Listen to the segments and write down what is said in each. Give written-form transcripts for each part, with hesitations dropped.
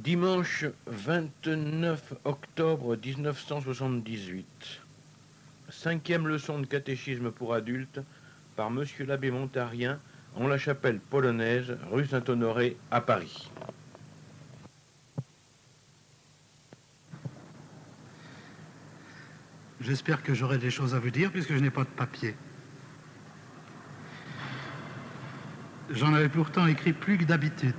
Dimanche 29 octobre 1978. Cinquième leçon de catéchisme pour adultes par Monsieur l'abbé Montarien en la chapelle polonaise, rue Saint-Honoré à Paris. J'espère que j'aurai des choses à vous dire puisque je n'ai pas de papier. J'en avais pourtant écrit plus que d'habitude.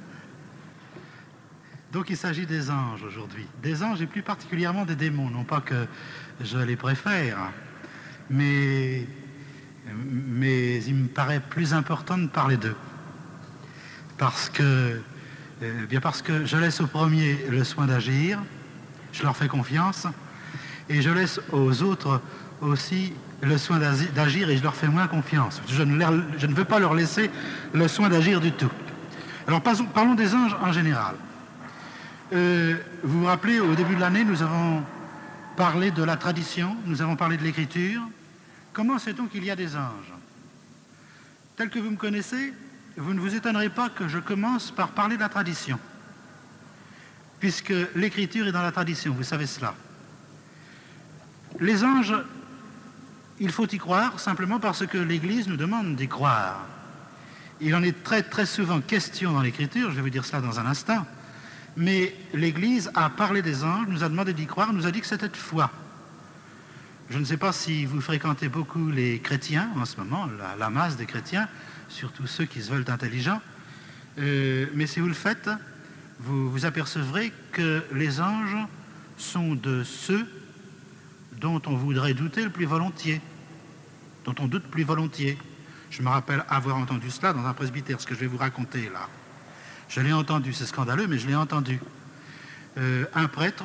Donc il s'agit des anges aujourd'hui. Des anges et plus particulièrement des démons. Non pas que je les préfère, mais il me paraît plus important de parler d'eux. Parce que je laisse aux premiers le soin d'agir, je leur fais confiance, et je laisse aux autres aussi le soin d'agir et je leur fais moins confiance. Je ne veux pas leur laisser le soin d'agir du tout. Alors parlons des anges en général. Vous vous rappelez, au début de l'année, nous avons parlé de la tradition, nous avons parlé de l'écriture. Comment sait-on qu'il y a des anges? Tel que vous me connaissez, vous ne vous étonnerez pas que je commence par parler de la tradition, puisque l'écriture est dans la tradition, vous savez cela. Les anges, il faut y croire simplement parce que l'Église nous demande d'y croire. Il en est très très souvent question dans l'écriture, je vais vous dire cela dans un instant, mais l'Église a parlé des anges, nous a demandé d'y croire, nous a dit que c'était de foi. Je ne sais pas si vous fréquentez beaucoup les chrétiens en ce moment, la masse des chrétiens, surtout ceux qui se veulent intelligents, mais si vous le faites, vous vous apercevrez que les anges sont de ceux dont on voudrait douter le plus volontiers, dont on doute plus volontiers. Je me rappelle avoir entendu cela dans un presbytère, ce que je vais vous raconter là. Je l'ai entendu, c'est scandaleux, mais je l'ai entendu. Un prêtre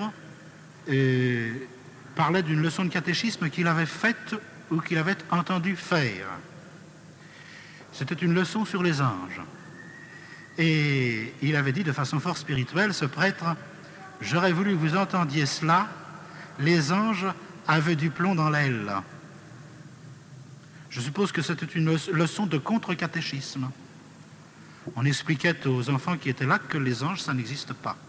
parlait d'une leçon de catéchisme qu'il avait faite ou qu'il avait entendu faire. C'était une leçon sur les anges. Et il avait dit de façon fort spirituelle, ce prêtre, « J'aurais voulu que vous entendiez cela, les anges avaient du plomb dans l'aile. » Je suppose que c'était une leçon de contre-catéchisme. On expliquait aux enfants qui étaient là que les anges, ça n'existe pas.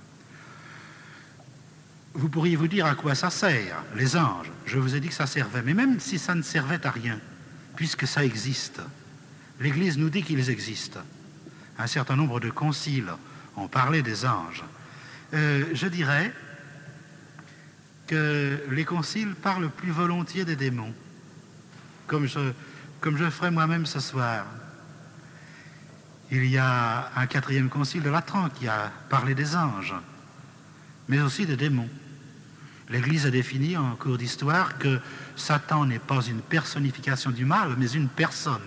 Vous pourriez vous dire à quoi ça sert, les anges. Je vous ai dit que ça servait, mais même si ça ne servait à rien, puisque ça existe, l'Église nous dit qu'ils existent. Un certain nombre de conciles ont parlé des anges. Je dirais que les conciles parlent plus volontiers des démons, comme je ferai moi-même ce soir. Il y a un 4e concile de Latran qui a parlé des anges, mais aussi des démons. L'Église a défini en cours d'histoire que Satan n'est pas une personnification du mal, mais une personne.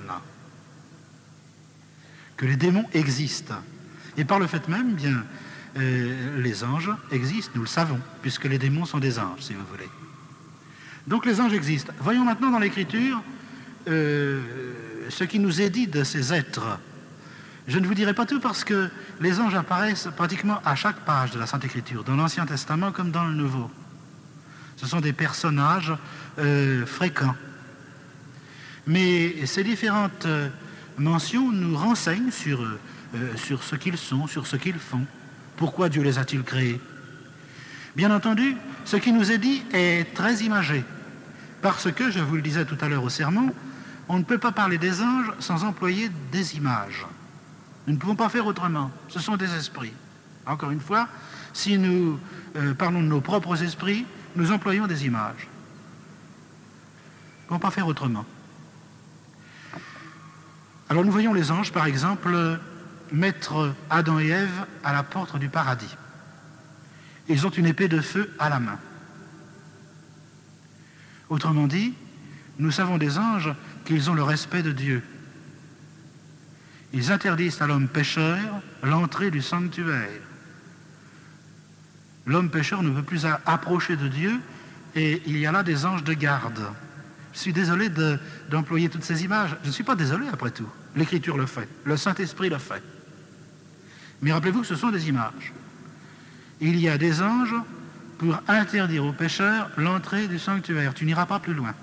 Que les démons existent. Et par le fait même, bien, les anges existent, nous le savons, puisque les démons sont des anges, si vous voulez. Donc les anges existent. Voyons maintenant dans l'Écriture ce qui nous est dit de ces êtres. Je ne vous dirai pas tout parce que les anges apparaissent pratiquement à chaque page de la Sainte Écriture, dans l'Ancien Testament comme dans le Nouveau. Ce sont des personnages fréquents. Mais ces différentes mentions nous renseignent sur ce qu'ils sont, sur ce qu'ils font. Pourquoi Dieu les a-t-il créés? Bien entendu, ce qui nous est dit est très imagé, parce que, je vous le disais tout à l'heure au sermon, on ne peut pas parler des anges sans employer des images. Nous ne pouvons pas faire autrement. Ce sont des esprits. Encore une fois, si nous parlons de nos propres esprits, nous employons des images. Nous ne pouvons pas faire autrement. Alors nous voyons les anges, par exemple, mettre Adam et Ève à la porte du paradis. Ils ont une épée de feu à la main. Autrement dit, nous savons des anges qu'ils ont le respect de Dieu. Ils interdisent à l'homme pécheur l'entrée du sanctuaire. L'homme pécheur ne peut plus approcher de Dieu et il y a là des anges de garde. Je suis désolé d'employer toutes ces images. Je ne suis pas désolé après tout. L'Écriture le fait, le Saint-Esprit le fait. Mais rappelez-vous que ce sont des images. Il y a des anges pour interdire aux pécheurs l'entrée du sanctuaire. Tu n'iras pas plus loin.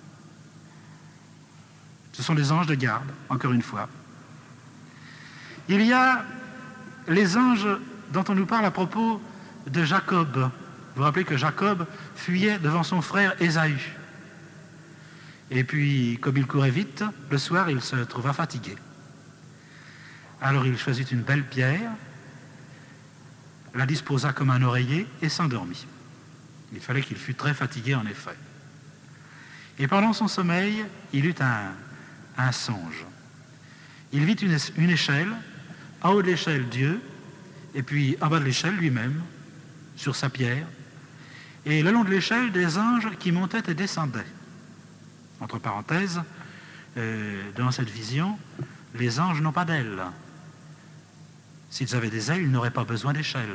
Ce sont des anges de garde, encore une fois. Il y a les anges dont on nous parle à propos de Jacob. Vous vous rappelez que Jacob fuyait devant son frère Ésaü. Et puis, comme il courait vite, le soir, il se trouva fatigué. Alors il choisit une belle pierre, la disposa comme un oreiller et s'endormit. Il fallait qu'il fût très fatigué en effet. Et pendant son sommeil, il eut un songe. Il vit une échelle, en haut de l'échelle Dieu, et puis en bas de l'échelle lui-même, sur sa pierre, et le long de l'échelle des anges qui montaient et descendaient. Entre parenthèses, dans cette vision, les anges n'ont pas d'ailes. S'ils avaient des ailes, ils n'auraient pas besoin d'échelle.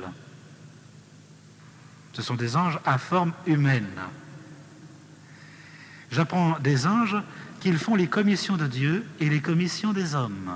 Ce sont des anges à forme humaine. J'apprends des anges qu'ils font les commissions de Dieu et les commissions des hommes.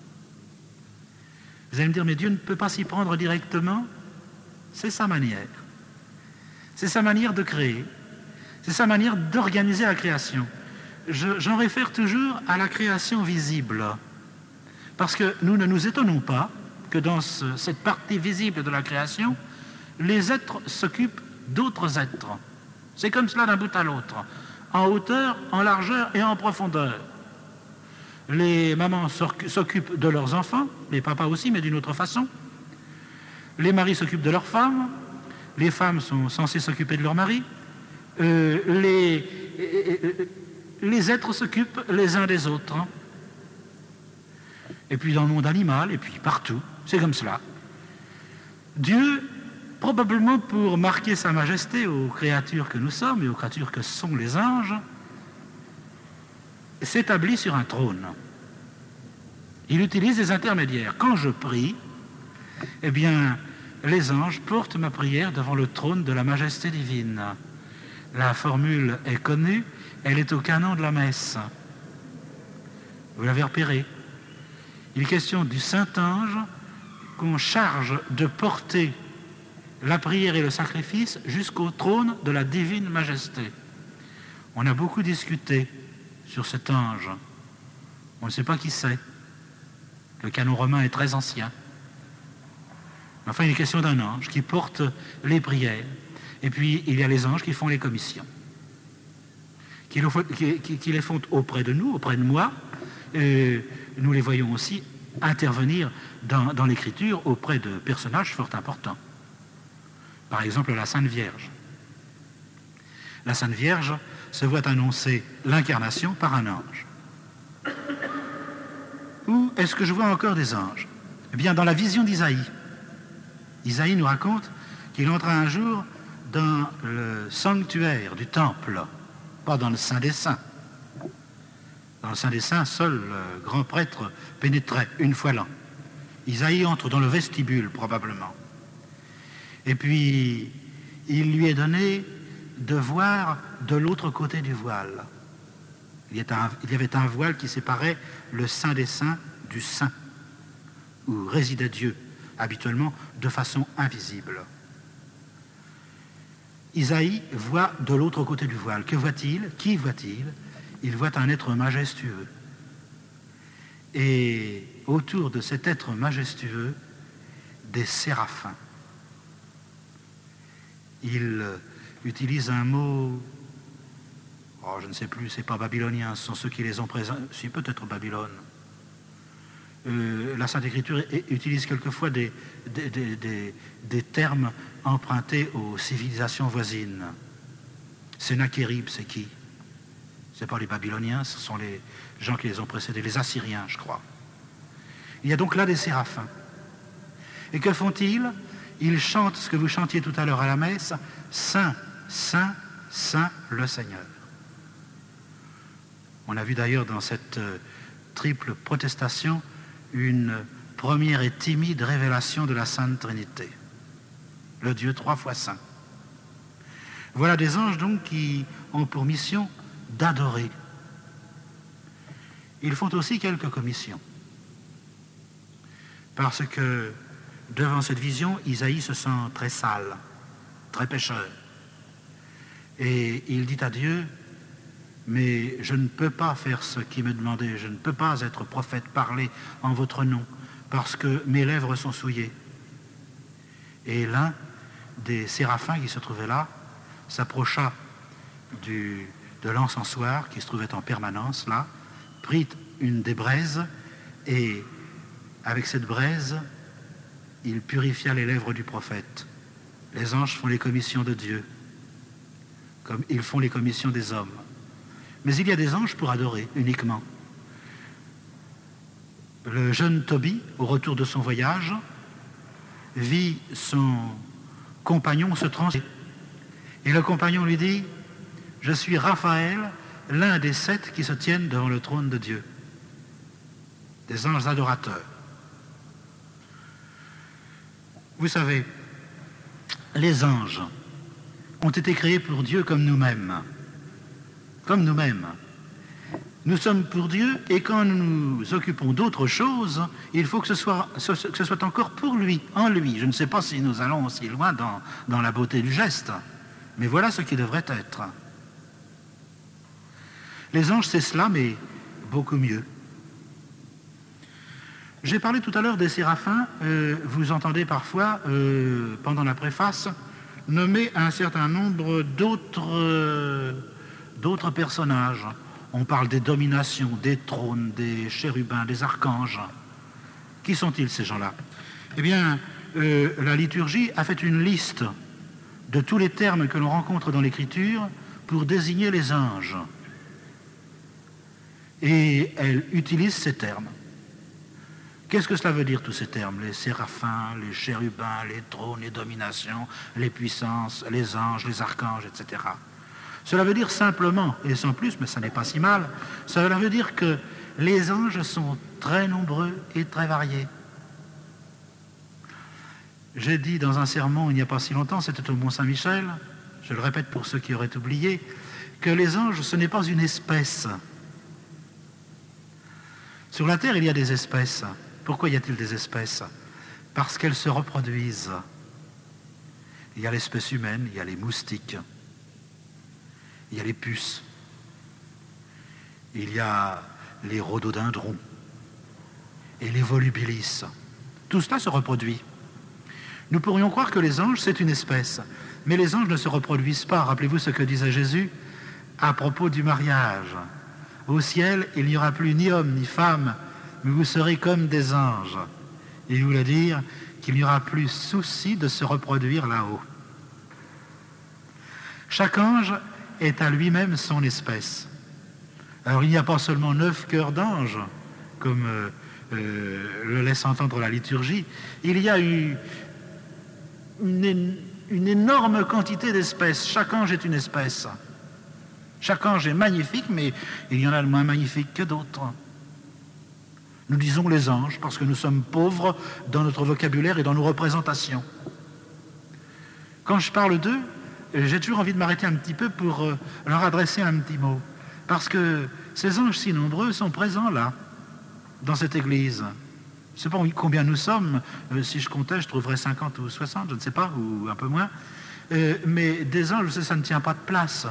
Vous allez me dire, mais Dieu ne peut pas s'y prendre directement? C'est sa manière. C'est sa manière de créer. C'est sa manière d'organiser la création. J'en réfère toujours à la création visible. Parce que nous ne nous étonnons pas que dans cette partie visible de la création, les êtres s'occupent d'autres êtres. C'est comme cela d'un bout à l'autre, en hauteur, en largeur et en profondeur. Les mamans s'occupent de leurs enfants, les papas aussi, mais d'une autre façon. Les maris s'occupent de leurs femmes, les femmes sont censées s'occuper de leurs maris. Les êtres s'occupent les uns des autres. Et puis dans le monde animal, et puis partout, c'est comme cela. Dieu, probablement pour marquer sa majesté aux créatures que nous sommes et aux créatures que sont les anges, s'établit sur un trône. Il utilise des intermédiaires. Quand je prie, eh bien, les anges portent ma prière devant le trône de la majesté divine. La formule est connue, elle est au canon de la messe. Vous l'avez repéré. Il est question du Saint-Ange qu'on charge de porter la prière et le sacrifice jusqu'au trône de la divine majesté. On a beaucoup discuté sur cet ange. On ne sait pas qui c'est. Le canon romain est très ancien. Enfin, il est question d'un ange qui porte les prières. Et puis, il y a les anges qui font les commissions. Qui les font auprès de nous, auprès de moi. Nous les voyons aussi intervenir dans l'Écriture auprès de personnages fort importants. Par exemple, la Sainte Vierge. La Sainte Vierge se voit annoncer l'incarnation par un ange. Où est-ce que je vois encore des anges? Eh bien, dans la vision d'Isaïe. Isaïe nous raconte qu'il entra un jour dans le sanctuaire du temple, pas dans le Saint des Saints. Dans le Saint des Saints, seul le grand prêtre pénétrait une fois l'an. Isaïe entre dans le vestibule, probablement. Et puis, il lui est donné de voir de l'autre côté du voile. Il y avait un voile qui séparait le Saint des Saints du Saint, où résidait Dieu, habituellement de façon invisible. Isaïe voit de l'autre côté du voile. Que voit-il? Qui voit-il? Il voit un être majestueux. Et autour de cet être majestueux, des séraphins. Il utilise un mot, je ne sais plus, c'est pas babylonien, ce sont ceux qui les ont présentés, c'est peut-être Babylone. La Sainte Écriture utilise quelquefois des termes empruntés aux civilisations voisines. Sennacherib, c'est qui? Ce n'est pas les Babyloniens, ce sont les gens qui les ont précédés, les Assyriens, je crois. Il y a donc là des séraphins. Et que font-ils? Ils chantent ce que vous chantiez tout à l'heure à la messe, Saint, Saint, Saint le Seigneur. On a vu d'ailleurs dans cette triple protestation une première et timide révélation de la Sainte Trinité. Le Dieu 3 fois saint. Voilà des anges donc qui ont pour mission d'adorer. Ils font aussi quelques commissions. Parce que devant cette vision, Isaïe se sent très sale, très pécheur. Et il dit à Dieu, mais je ne peux pas faire ce qui m'est demandé, je ne peux pas être prophète, parler en votre nom, parce que mes lèvres sont souillées. Et l'un des séraphins qui se trouvait là s'approcha de l'encensoir qui se trouvait en permanence là, prit une des braises et avec cette braise, il purifia les lèvres du prophète. Les anges font les commissions de Dieu, comme ils font les commissions des hommes. Mais il y a des anges pour adorer uniquement. Le jeune Tobie, au retour de son voyage, vit son compagnon se transformer. Et le compagnon lui dit, « Je suis Raphaël, l'un des 7 qui se tiennent devant le trône de Dieu. » Des anges adorateurs. Vous savez, les anges ont été créés pour Dieu comme nous-mêmes. Comme nous-mêmes. Nous sommes pour Dieu et quand nous nous occupons d'autre chose, il faut que ce soit encore pour lui, en lui. Je ne sais pas si nous allons aussi loin dans la beauté du geste, mais voilà ce qui devrait être. Les anges, c'est cela, mais beaucoup mieux. J'ai parlé tout à l'heure des séraphins. Vous entendez parfois, pendant la préface, nommer un certain nombre d'autres personnages. On parle des dominations, des trônes, des chérubins, des archanges. Qui sont-ils, ces gens-là? Eh bien, la liturgie a fait une liste de tous les termes que l'on rencontre dans l'Écriture pour désigner les anges. Et elle utilise ces termes. Qu'est-ce que cela veut dire, tous ces termes? Les séraphins, les chérubins, les trônes, les dominations, les puissances, les anges, les archanges, etc. Cela veut dire simplement, et sans plus, mais ça n'est pas si mal, cela veut dire que les anges sont très nombreux et très variés. J'ai dit dans un sermon il n'y a pas si longtemps, c'était au Mont-Saint-Michel, je le répète pour ceux qui auraient oublié, que les anges, ce n'est pas une espèce. Sur la terre, il y a des espèces. Pourquoi y a-t-il des espèces? Parce qu'elles se reproduisent. Il y a l'espèce humaine, il y a les moustiques, il y a les puces, il y a les rhododendrons et les volubilis. Tout cela se reproduit. Nous pourrions croire que les anges, c'est une espèce, mais les anges ne se reproduisent pas. Rappelez-vous ce que disait Jésus à propos du mariage. Au ciel, il n'y aura plus ni homme ni femme, mais vous serez comme des anges. Il voulait dire qu'il n'y aura plus souci de se reproduire là-haut. Chaque ange est à lui-même son espèce. Alors il n'y a pas seulement 9 cœurs d'anges, comme le laisse entendre la liturgie, il y a une énorme quantité d'espèces. Chaque ange est une espèce. Chaque ange est magnifique, mais il y en a de moins magnifiques que d'autres. Nous disons les anges parce que nous sommes pauvres dans notre vocabulaire et dans nos représentations. Quand je parle d'eux, j'ai toujours envie de m'arrêter un petit peu pour leur adresser un petit mot. Parce que ces anges si nombreux sont présents là, dans cette église. Je ne sais pas combien nous sommes. Si je comptais, je trouverais 50 ou 60, je ne sais pas, ou un peu moins. Mais des anges, ça ne tient pas de place.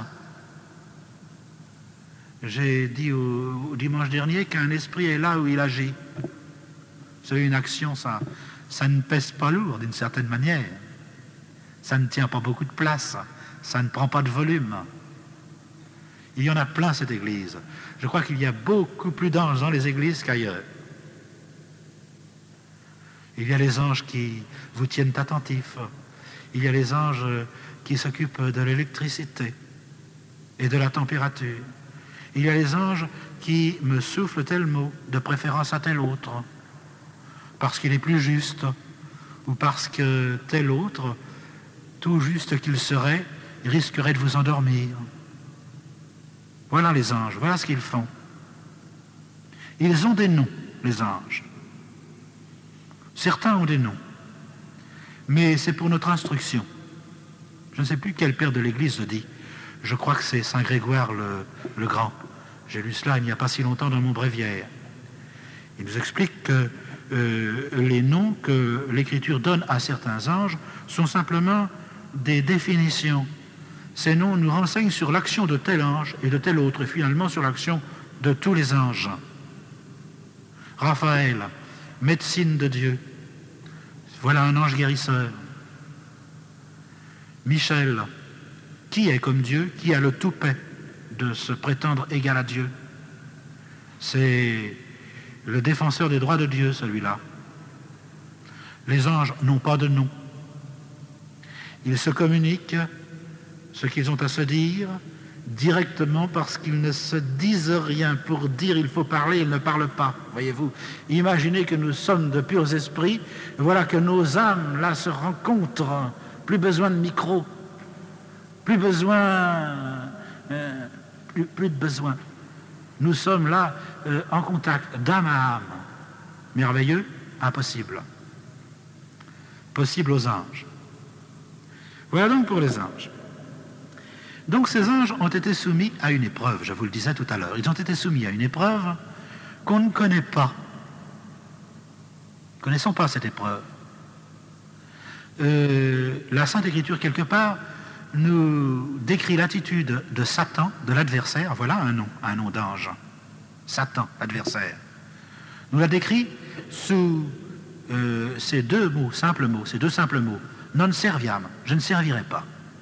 J'ai dit au dimanche dernier qu'un esprit est là où il agit. Vous savez, une action, ça ne pèse pas lourd d'une certaine manière. Ça ne tient pas beaucoup de place. Ça ne prend pas de volume. Il y en a plein, cette église. Je crois qu'il y a beaucoup plus d'anges dans les églises qu'ailleurs. Il y a les anges qui vous tiennent attentifs. Il y a les anges qui s'occupent de l'électricité et de la température. Il y a les anges qui me soufflent tel mot, de préférence à tel autre, parce qu'il est plus juste, ou parce que tel autre, tout juste qu'il serait, risquerait de vous endormir. Voilà les anges, voilà ce qu'ils font. Ils ont des noms, les anges. Certains ont des noms, mais c'est pour notre instruction. Je ne sais plus quel père de l'Église le dit. Je crois que c'est Saint Grégoire le Grand. J'ai lu cela il n'y a pas si longtemps dans mon bréviaire. Il nous explique que les noms que l'Écriture donne à certains anges sont simplement des définitions. Ces noms nous renseignent sur l'action de tel ange et de tel autre, et finalement sur l'action de tous les anges. Raphaël, médecine de Dieu. Voilà un ange guérisseur. Michel, qui est comme Dieu, qui a le toupet de se prétendre égal à Dieu? C'est le défenseur des droits de Dieu, celui-là. Les anges n'ont pas de nom. Ils se communiquent ce qu'ils ont à se dire directement parce qu'ils ne se disent rien. Pour dire il faut parler, ils ne parlent pas. Voyez-vous, imaginez que nous sommes de purs esprits, voilà que nos âmes là se rencontrent, plus besoin de micro, plus besoin, plus de besoin. Nous sommes là en contact d'âme à âme. Merveilleux, impossible. Possible aux anges. Voilà donc pour les anges. Donc ces anges ont été soumis à une épreuve, je vous le disais tout à l'heure. Ils ont été soumis à une épreuve qu'on ne connaît pas. Nous ne connaissons pas cette épreuve. La Sainte Écriture, quelque part, nous décrit l'attitude de Satan, de l'adversaire. Voilà un nom d'ange. Satan, adversaire. Nous la décrit sous ces deux simples mots. Non serviam, je ne servirai pas.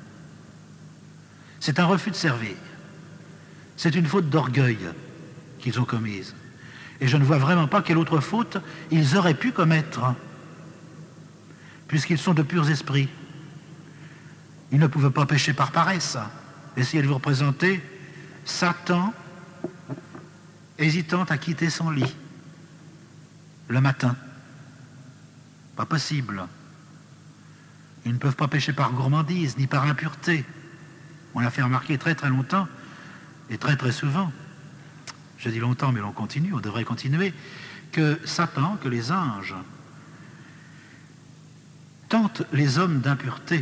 C'est un refus de servir. C'est une faute d'orgueil qu'ils ont commise. Et je ne vois vraiment pas quelle autre faute ils auraient pu commettre, puisqu'ils sont de purs esprits. Ils ne pouvaient pas pécher par paresse. Essayez de vous représenter Satan hésitant à quitter son lit le matin. Pas possible. Ils ne peuvent pas pécher par gourmandise, ni par impureté. On l'a fait remarquer très très longtemps, et très très souvent, je dis longtemps mais on continue, on devrait continuer, que Satan, que les anges, tentent les hommes d'impureté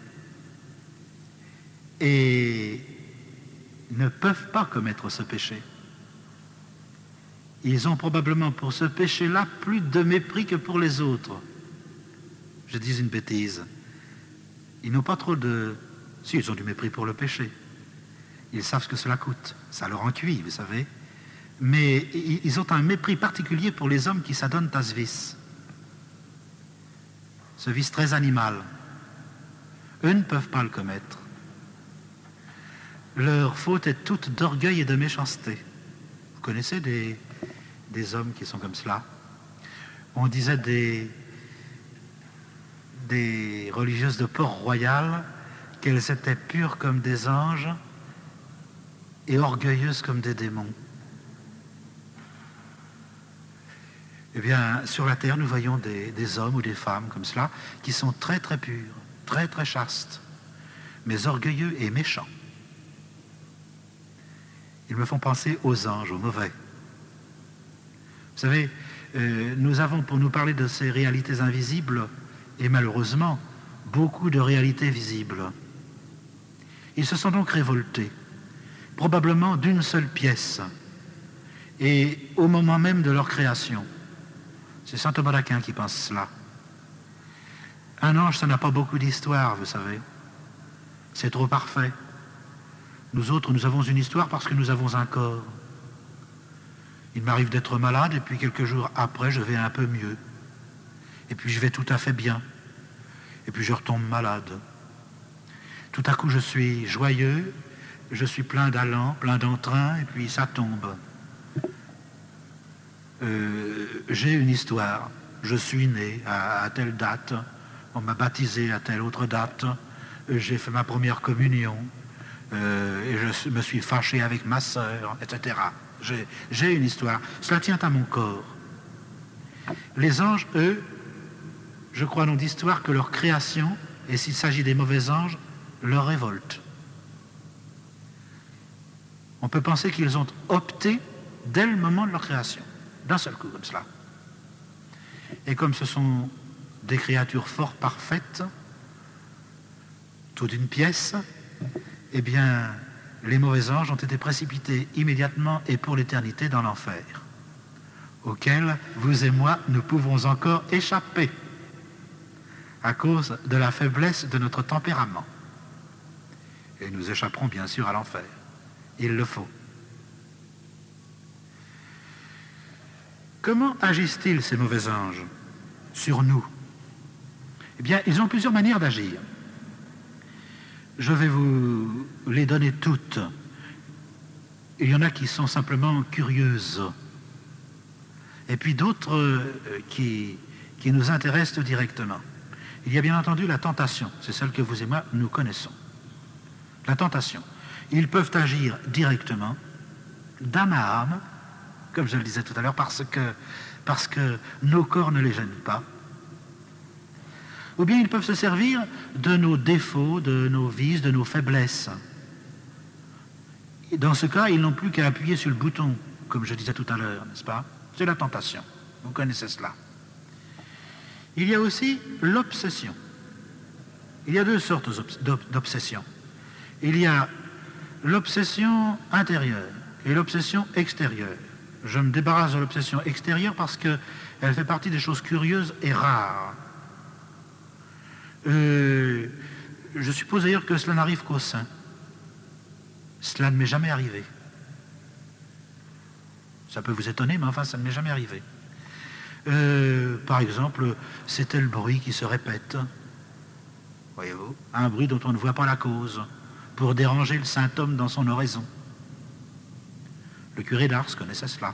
et ne peuvent pas commettre ce péché. Ils ont probablement pour ce péché-là plus de mépris que pour les autres. Je dis une bêtise. Ils n'ont pas trop de... Si, ils ont du mépris pour le péché. Ils savent ce que cela coûte. Ça leur en cuit, vous savez. Mais ils ont un mépris particulier pour les hommes qui s'adonnent à ce vice. Ce vice très animal. Eux ne peuvent pas le commettre. Leur faute est toute d'orgueil et de méchanceté. Vous connaissez des hommes qui sont comme cela. On disait des religieuses de Port-Royal qu'elles étaient pures comme des anges et orgueilleuses comme des démons. Eh bien, sur la terre, nous voyons des hommes ou des femmes comme cela qui sont très très purs, très très chastes, mais orgueilleux et méchants. Ils me font penser aux anges, aux mauvais. Vous savez, nous avons, pour nous parler de ces réalités invisibles, et malheureusement, beaucoup de réalités visibles. Ils se sont donc révoltés, probablement d'une seule pièce, et au moment même de leur création. C'est saint Thomas d'Aquin qui pense cela. Un ange, ça n'a pas beaucoup d'histoire, vous savez. C'est trop parfait. Nous autres, nous avons une histoire parce que nous avons un corps. Il m'arrive d'être malade, et puis quelques jours après, je vais un peu mieux. Et puis je vais tout à fait bien. Et puis je retombe malade. Tout à coup, je suis joyeux, je suis plein d'allant, plein d'entrain, et puis ça tombe. J'ai une histoire. Je suis né à telle date, on m'a baptisé à telle autre date, j'ai fait ma première communion, et je me suis fâché avec ma sœur, etc. J'ai une histoire. Cela tient à mon corps. Les anges, eux, je crois n'ont d'histoire que leur création, et s'il s'agit des mauvais anges, leur révolte. On peut penser qu'ils ont opté dès le moment de leur création, d'un seul coup, comme cela. Et comme ce sont des créatures fort parfaites, tout d'une pièce, eh bien, les mauvais anges ont été précipités immédiatement et pour l'éternité dans l'enfer, auquel vous et moi, nous pouvons encore échapper à cause de la faiblesse de notre tempérament. Et nous échapperons bien sûr à l'enfer. Il le faut. Comment agissent-ils, ces mauvais anges, sur nous? Eh bien, ils ont plusieurs manières d'agir. Je vais vous les donner toutes. Il y en a qui sont simplement curieuses. Et puis d'autres qui nous intéressent directement. Il y a bien entendu la tentation. C'est celle que vous et moi, nous connaissons. La tentation. Ils peuvent agir directement, d'âme à âme, comme je le disais tout à l'heure, parce que nos corps ne les gênent pas. Ou bien ils peuvent se servir de nos défauts, de nos vices, de nos faiblesses. Et dans ce cas, ils n'ont plus qu'à appuyer sur le bouton, comme je disais tout à l'heure, n'est-ce pas? C'est la tentation. Vous connaissez cela. Il y a aussi l'obsession. Il y a deux sortes d'obsession. Il y a l'obsession intérieure et l'obsession extérieure. Je me débarrasse de l'obsession extérieure parce qu'elle fait partie des choses curieuses et rares. Je suppose d'ailleurs que cela n'arrive qu'aux saints. Cela ne m'est jamais arrivé. Ça peut vous étonner, mais enfin, ça ne m'est jamais arrivé. Par exemple, c'était le bruit qui se répète. Voyez-vous, un bruit dont on ne voit pas la cause, pour déranger le saint homme dans son oraison. Le curé d'Ars connaissait cela.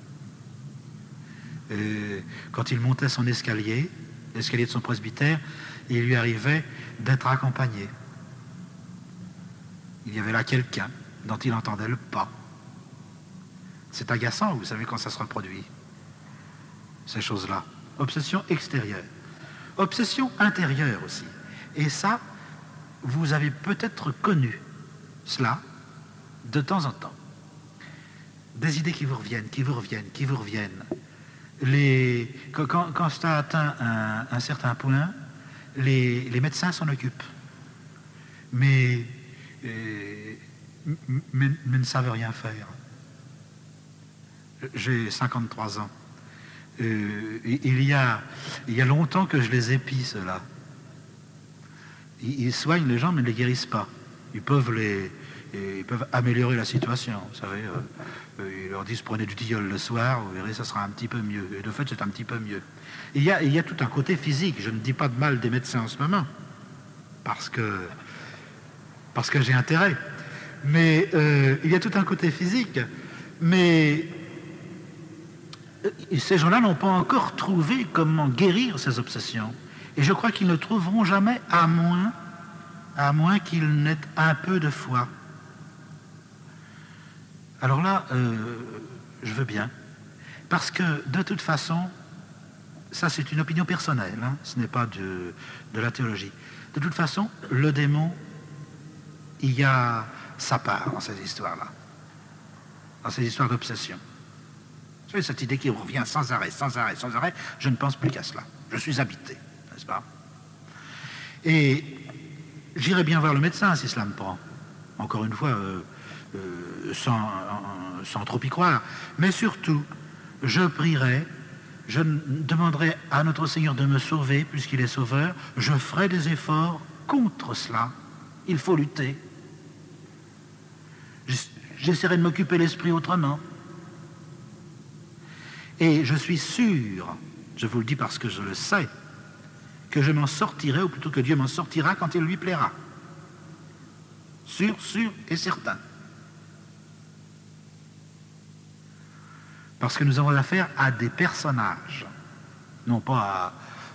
Quand il montait son escalier, l'escalier de son presbytère, il lui arrivait d'être accompagné. Il y avait là quelqu'un dont il entendait le pas. C'est agaçant, vous savez, quand ça se reproduit, ces choses-là. Obsession extérieure. Obsession intérieure aussi. Et ça, vous avez peut-être connu cela de temps en temps. Des idées qui vous reviennent, qui vous reviennent, qui vous reviennent. Quand ça a atteint un certain point, les médecins s'en occupent. Mais ne savent rien faire. J'ai 53 ans. Il y a longtemps que je les épie, ceux-là. Ils soignent les gens, mais ne les guérissent pas. Ils peuvent améliorer la situation. Vous savez, ils leur disent prenez du tilleul le soir, vous verrez, ça sera un petit peu mieux. Et de fait, c'est un petit peu mieux. Il y a tout un côté physique. Je ne dis pas de mal des médecins en ce moment, parce que j'ai intérêt. Mais il y a tout un côté physique. Mais ces gens-là n'ont pas encore trouvé comment guérir ces obsessions. Et je crois qu'ils ne trouveront jamais, à moins qu'ils n'aient un peu de foi. Alors là, je veux bien. Parce que, de toute façon, ça c'est une opinion personnelle, hein, ce n'est pas de la théologie. De toute façon, le démon, il y a sa part dans ces histoires-là. Dans ces histoires d'obsession. Vous savez, cette idée qui revient sans arrêt, je ne pense plus qu'à cela. Je suis habité, n'est-ce pas? Et j'irai bien voir le médecin si cela me prend. Encore une fois, sans trop y croire. Mais surtout, je prierai, je demanderai à notre Seigneur de me sauver, puisqu'il est sauveur. Je ferai des efforts contre cela. Il faut lutter. J'essaierai de m'occuper l'esprit autrement. Et je suis sûr, je vous le dis parce que je le sais, que je m'en sortirai, ou plutôt que Dieu m'en sortira quand il lui plaira. Sûr et certain. Parce que nous avons affaire à des personnages, non pas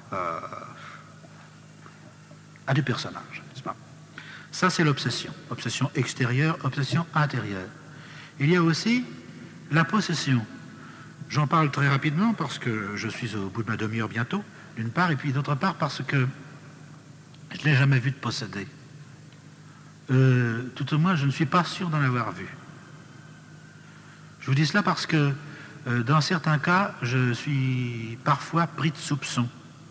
à des personnages, n'est-ce pas? Ça, c'est l'obsession. Obsession extérieure, obsession intérieure. Il y a aussi la possession. J'en parle très rapidement parce que je suis au bout de ma demi-heure bientôt, d'une part, et puis d'autre part parce que je ne l'ai jamais vu de posséder. Tout au moins, je ne suis pas sûr d'en avoir vu. Je vous dis cela parce que dans certains cas, je suis parfois pris de soupçons.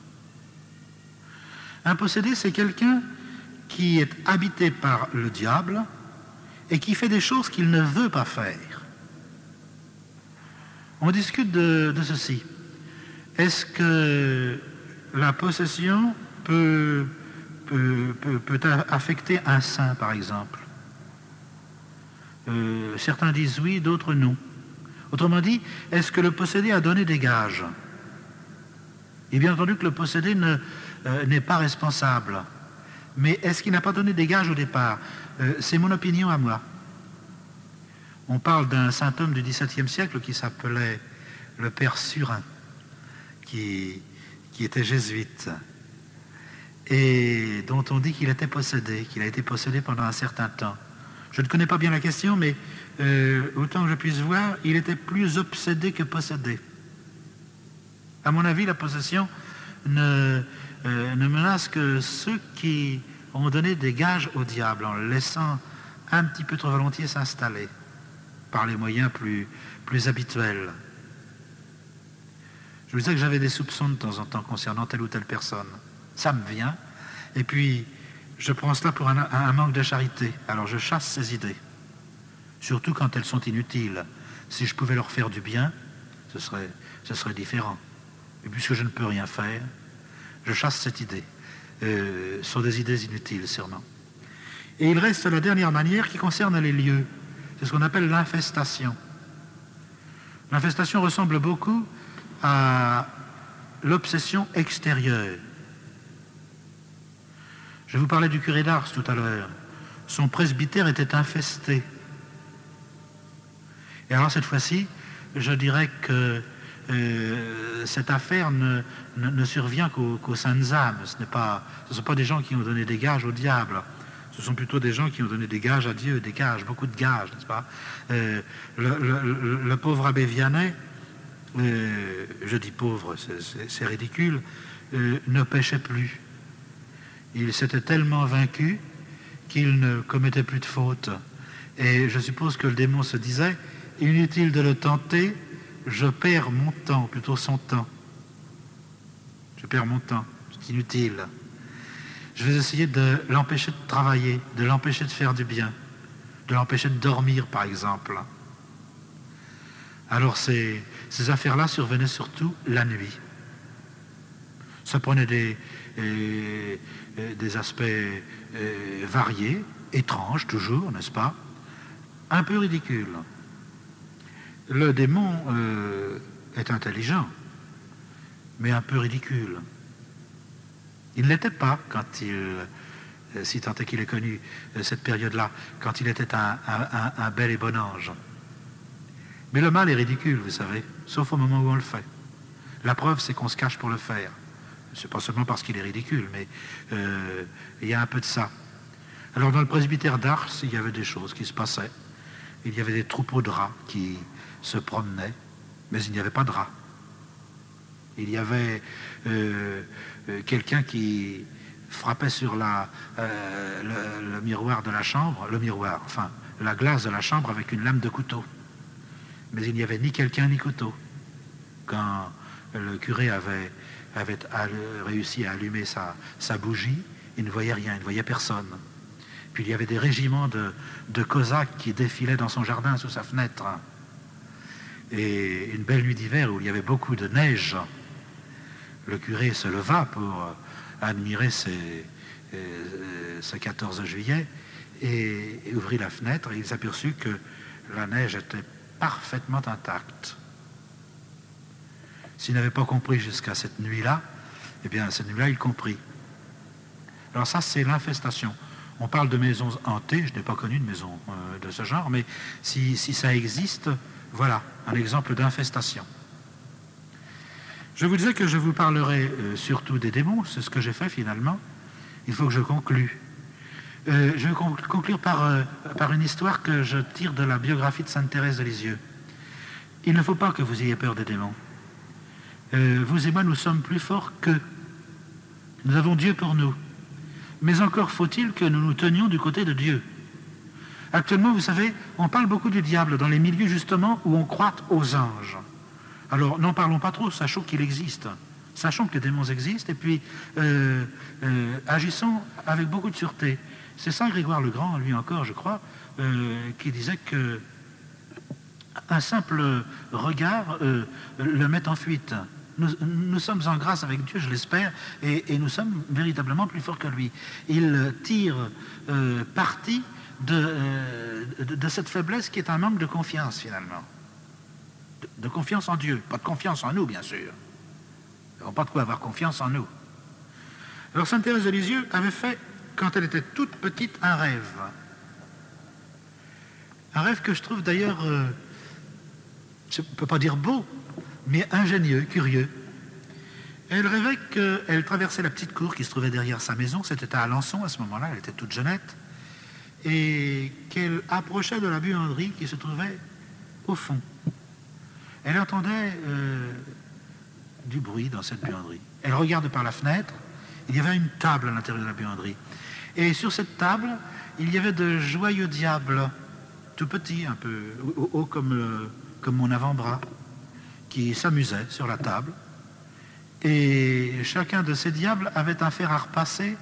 Un possédé, c'est quelqu'un qui est habité par le diable et qui fait des choses qu'il ne veut pas faire. On discute de ceci. Est-ce que la possession peut affecter un saint, par exemple? Certains disent oui, d'autres non. Autrement dit, est-ce que le possédé a donné des gages? Et bien entendu que le possédé n'est pas responsable. Mais est-ce qu'il n'a pas donné des gages au départ? C'est mon opinion à moi. On parle d'un saint homme du XVIIe siècle qui s'appelait le père Surin, qui était jésuite, et dont on dit qu'il était possédé, qu'il a été possédé pendant un certain temps. Je ne connais pas bien la question, mais autant que je puisse voir, il était plus obsédé que possédé. À mon avis, la possession ne menace que ceux qui ont donné des gages au diable en le laissant un petit peu trop volontiers s'installer par les moyens plus habituels. Je vous disais que j'avais des soupçons de temps en temps concernant telle ou telle personne. Ça me vient, et puis je prends cela pour un manque de charité. Alors je chasse ces idées, surtout quand elles sont inutiles. Si je pouvais leur faire du bien, ce serait différent. Et puisque je ne peux rien faire, je chasse cette idée. Ce sont des idées inutiles, sûrement. Et il reste la dernière manière qui concerne les lieux. C'est ce qu'on appelle l'infestation. L'infestation ressemble beaucoup à l'obsession extérieure. Je vous parlais du curé d'Ars tout à l'heure. Son presbytère était infesté. Et alors cette fois-ci, je dirais que cette affaire ne survient qu'aux saintes âmes. Ce ne sont pas des gens qui ont donné des gages au diable. Ce sont plutôt des gens qui ont donné des gages à Dieu, des gages, beaucoup de gages, n'est-ce pas? Le pauvre abbé Vianney, je dis pauvre, c'est ridicule, ne péchait plus. Il s'était tellement vaincu qu'il ne commettait plus de fautes. Et je suppose que le démon se disait, inutile de le tenter, je perds mon temps, plutôt son temps. Je perds mon temps, c'est inutile. Je vais essayer de l'empêcher de travailler, de l'empêcher de faire du bien, de l'empêcher de dormir, par exemple. Alors ces affaires-là survenaient surtout la nuit. Ça prenait des aspects variés, étranges toujours, n'est-ce pas? Un peu ridicules. Le démon est intelligent, mais un peu ridicule. Il ne l'était pas quand si tant est qu'il ait connu cette période-là, quand il était un bel et bon ange. Mais le mal est ridicule, vous savez, sauf au moment où on le fait. La preuve, c'est qu'on se cache pour le faire. C'est pas seulement parce qu'il est ridicule, mais il y a un peu de ça. Alors dans le presbytère d'Ars, il y avait des choses qui se passaient. Il y avait des troupeaux de rats qui se promenaient, mais il n'y avait pas de rats. Il y avait quelqu'un qui frappait sur le miroir de la chambre, la glace de la chambre avec une lame de couteau. Mais il n'y avait ni quelqu'un ni couteau. Quand le curé avait réussi à allumer sa bougie, il ne voyait rien, il ne voyait personne. Puis il y avait des régiments de cosaques qui défilaient dans son jardin sous sa fenêtre. Et une belle nuit d'hiver où il y avait beaucoup de neige, le curé se leva pour admirer ce 14 juillet et ouvrit la fenêtre et il s'aperçut que la neige était parfaitement intacte. S'il n'avait pas compris jusqu'à cette nuit-là, eh bien, cette nuit-là, il comprit. Alors ça, c'est l'infestation. On parle de maisons hantées, je n'ai pas connu de maison de ce genre, mais si ça existe, voilà, un exemple d'infestation. Je vous disais que je vous parlerai surtout des démons, c'est ce que j'ai fait finalement. Il faut que je conclue. Je vais conclure par une histoire que je tire de la biographie de Sainte Thérèse de Lisieux. Il ne faut pas que vous ayez peur des démons. Vous et moi, nous sommes plus forts qu'eux. Nous avons Dieu pour nous. Mais encore faut-il que nous nous tenions du côté de Dieu. Actuellement, vous savez, on parle beaucoup du diable dans les milieux justement où on croit aux anges. Alors, n'en parlons pas trop, sachons qu'il existe. Sachons que les démons existent et puis agissons avec beaucoup de sûreté. C'est Saint Grégoire le Grand, lui encore, je crois, qui disait que un simple regard le met en fuite. Nous sommes en grâce avec Dieu, je l'espère, et nous sommes véritablement plus forts que lui. Il tire parti de cette faiblesse qui est un manque de confiance, finalement. De confiance en Dieu, pas de confiance en nous, bien sûr. Nous n'avons pas de quoi avoir confiance en nous. Alors, Sainte Thérèse de Lisieux avait fait quand elle était toute petite, un rêve. Un rêve que je trouve d'ailleurs, je ne peux pas dire beau, mais ingénieux, curieux. Elle rêvait qu'elle traversait la petite cour qui se trouvait derrière sa maison, c'était à Alençon à ce moment-là, elle était toute jeunette, et qu'elle approchait de la buanderie qui se trouvait au fond. Elle entendait du bruit dans cette buanderie. Elle regarde par la fenêtre, il y avait une table à l'intérieur de la buanderie. Et sur cette table, il y avait de joyeux diables, tout petits, un peu hauts comme mon avant-bras, qui s'amusaient sur la table. Et chacun de ces diables avait un fer à repasser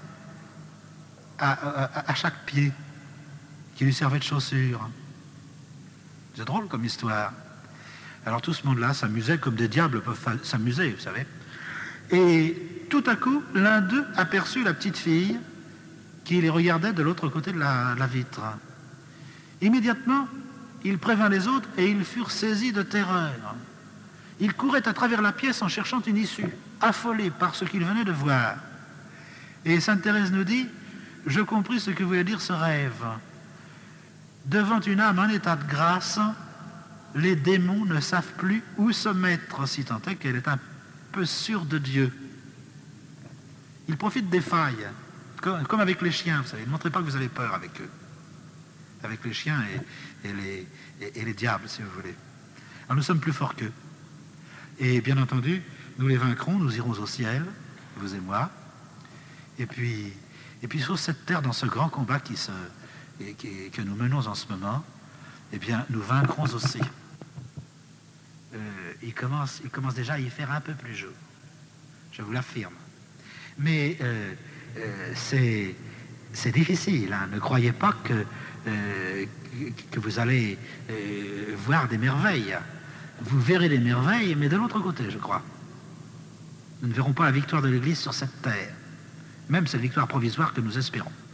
à chaque pied, qui lui servait de chaussure. C'est drôle comme histoire. Alors tout ce monde-là s'amusait comme des diables peuvent s'amuser, vous savez. Et tout à coup, l'un d'eux aperçut la petite fille qui les regardait de l'autre côté de la vitre. Immédiatement, il prévint les autres et ils furent saisis de terreur. Ils couraient à travers la pièce en cherchant une issue, affolés par ce qu'ils venaient de voir. Et Sainte Thérèse nous dit, je compris ce que voulait dire ce rêve. Devant une âme en état de grâce, les démons ne savent plus où se mettre, si tant est qu'elle est un peu sûre de Dieu. Ils profitent des failles, comme avec les chiens, vous savez. Ne montrez pas que vous avez peur avec eux. Avec les chiens et les diables, si vous voulez. Alors nous sommes plus forts qu'eux. Et bien entendu, nous les vaincrons, nous irons au ciel, vous et moi. Et puis sur cette terre, dans ce grand combat que nous menons en ce moment, eh bien, nous vaincrons aussi. Il commence déjà à y faire un peu plus jour. Je vous l'affirme. Mais c'est difficile. Hein. Ne croyez pas que vous allez voir des merveilles. Vous verrez des merveilles, mais de l'autre côté, je crois. Nous ne verrons pas la victoire de l'Église sur cette terre. Même cette victoire provisoire que nous espérons.